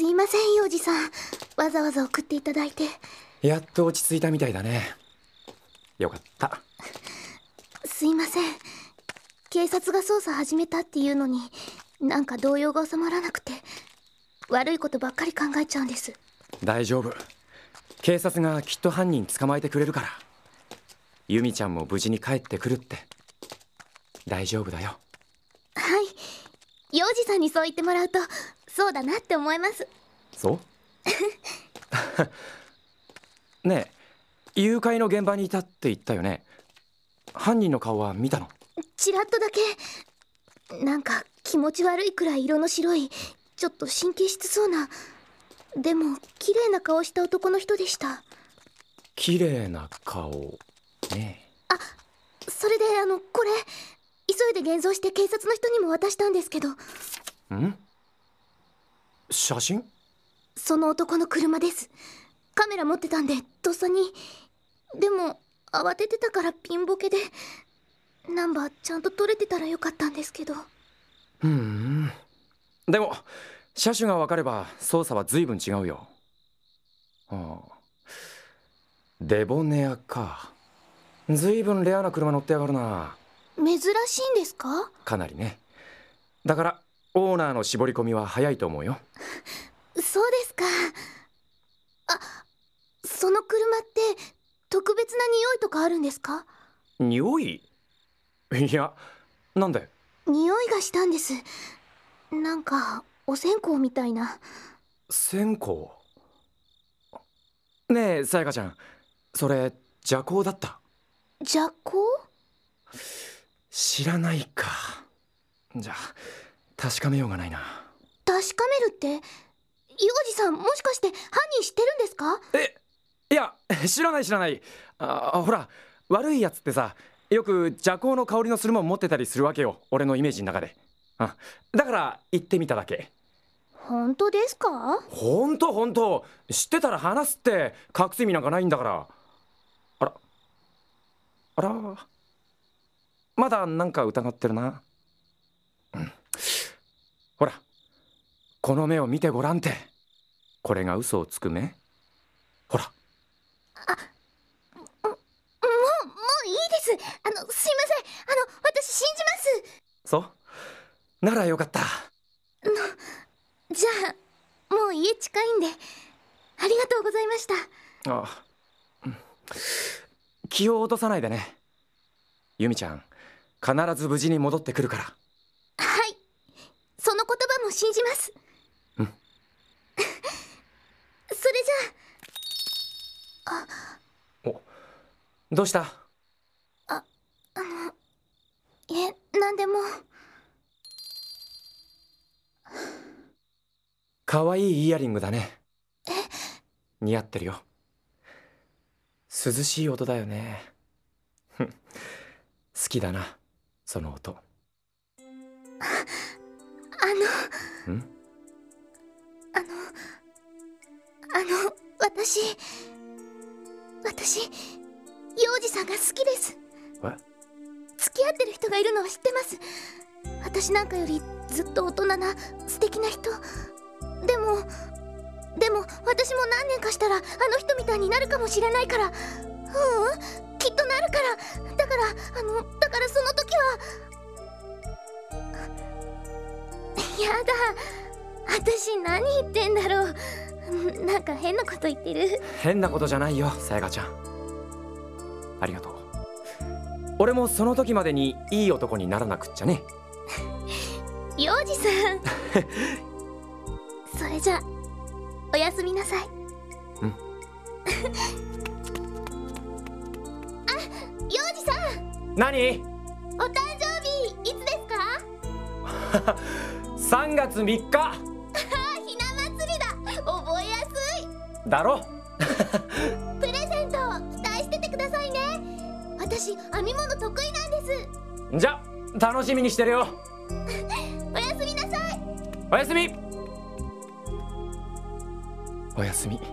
すいません、幼児さん。わざわざ送っていただいて。 やっと落ち着いたみたいだね。よかった。 すいません。警察が捜査始めたっていうのに、なんか動揺が収まらなくて、悪いことばっかり考えちゃうんです。 大丈夫。警察がきっと犯人捕まえてくれるから。由美ちゃんも無事に帰ってくるって。大丈夫だよ。 はい。幼児さんにそう言ってもらうと、そうだなって思います。 そうねえ、誘拐の現場にいたって言ったよね。犯人の顔は見たの？ ちらっとだけ。なんか気持ち悪いくらい色の白い、ちょっと神経質そうな、でも綺麗な顔した男の人でした。 綺麗な顔ね。 あ、それでこれ急いで現像して警察の人にも渡したんですけど。 ん？写真？ その男の車です。カメラ持ってたんでとっさに。でも慌ててたからピンボケで、ナンバーちゃんと撮れてたらよかったんですけど。 でも車種が分かれば捜査は随分違うよ。デボネアか。随分レアな車乗ってやがるな。 珍しいんですか？ かなりね。だからオーナーの絞り込みは早いと思うよ。 そうですか。あ、その車って特別な匂いとかあるんですか？ 匂い？いや、なんで？ 匂いがしたんです。なんかお線香みたいな。 線香？ねえ、さやかちゃん、それ麝香だった？ 麝香？ 知らないか。じゃあ確かめようがないな。 確かめるって？幼児さん、もしかして犯人知ってるんですか？ いや、知らない。ほら、悪いやつってさ、よく麝香の香りのするもん持ってたりするわけよ、俺のイメージの中で。だから言ってみただけ。 本当ですか？ 本当。知ってたら話すって。隠す意味なんかないんだから。あら、まだなんか疑ってるな。ほら、この目を見てごらんって。これが嘘をつく目？ほら。 もういいです。すいません。私信じます。 そうならよかった。 じゃあもう家近いんで、ありがとうございました。 気を落とさないでね。由美ちゃん、必ず無事に戻ってくるから。 はい、その言葉も信じます。それじゃあ。 お、どうした？ なんでも。 かわいいイヤリングだね。似合ってるよ。涼しい音だよね。好きだな、その音。 私幼児さんが好きです。付き合ってる人がいるのは知ってます。私なんかよりずっと大人な素敵な人。でも私も何年かしたらあの人みたいになるかもしれないから。きっとなるから。だからその時は。やだ、私何言ってんだろう。なんか変なこと言ってる。 変なことじゃないよ、さやかちゃん。ありがとう。俺もその時までにいい男にならなくっちゃね。 幼児さんそれじゃおやすみなさい。幼児さん。 何？ お誕生日いつですか ？3月3日。 ひな祭りだ。覚えやすいだろ。 プレゼント期待しててくださいね。私編み物得意なんです。 じゃ楽しみにしてるよ。 おやすみなさい。 おやすみ。おやすみ。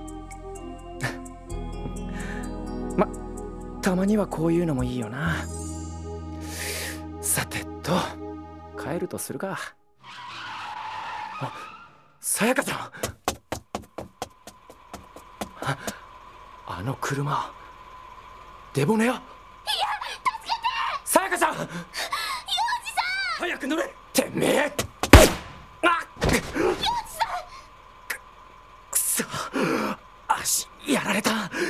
たまにはこういうのもいいよな。さてと、帰るとするか。さやかちゃん。 あの車デボネア。いや、 助けてさやかちゃん。 幼児さん早く乗れ。てめえ。あっ、 幼児さんくそ、足やられた。待て。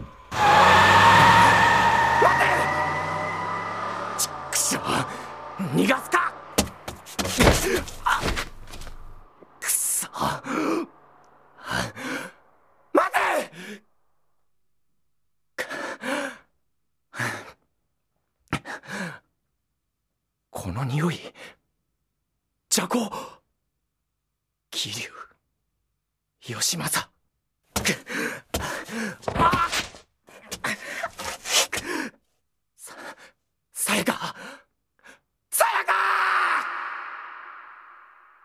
ちくしょう、逃がすか。あっ、くそ、待て。この匂い、邪行。桐生義政。さやか。